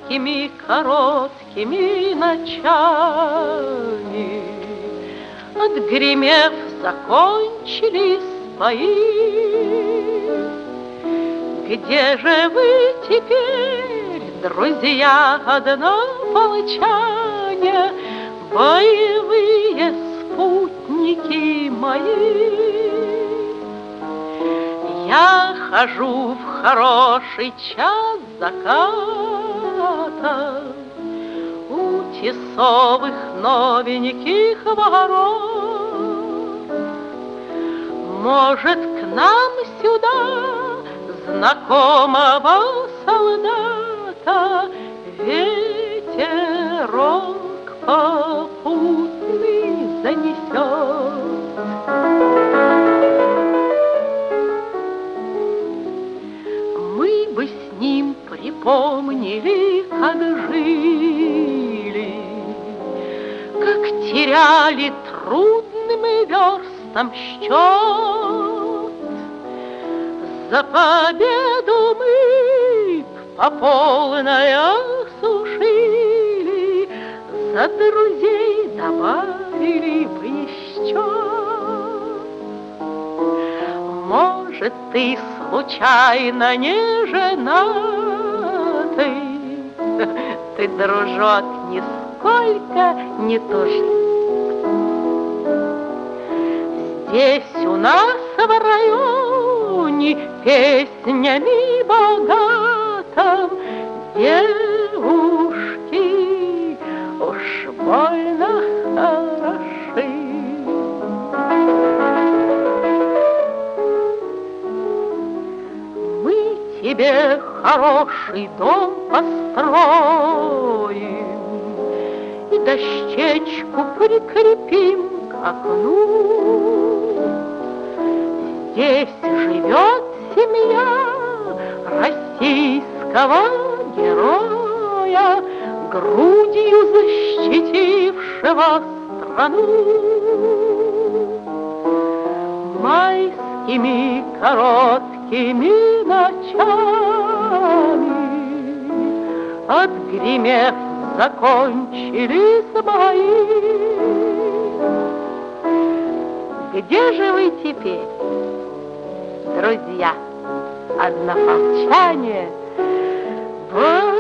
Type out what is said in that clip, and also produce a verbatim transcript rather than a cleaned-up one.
майскими короткими ночами, отгремев, закончились бои. Где же вы теперь, друзья однополчане, боевые спутники мои? Я хожу в хороший час заката у тесовых новеньких ворот. Может, к нам сюда знакомого солдата ветерок попутный занесет? Мы бы с ним припомнили, как жили, как теряли трудным верстам счет. За победу мы по полной осушили, за друзей добавили бы еще. Может, ты случайно не женатый? Ты, дружок, нисколько не тужи. Здесь у нас в районе песнями богатым девушки уж больно хороши. Мы тебе хороший дом построим и дощечку прикрепим к окну. Здесь живет семья российского героя, грудью защитившего страну. Майскими короткими ночами, отгремев, закончились бои. Где же вы теперь, друзья, однополчане?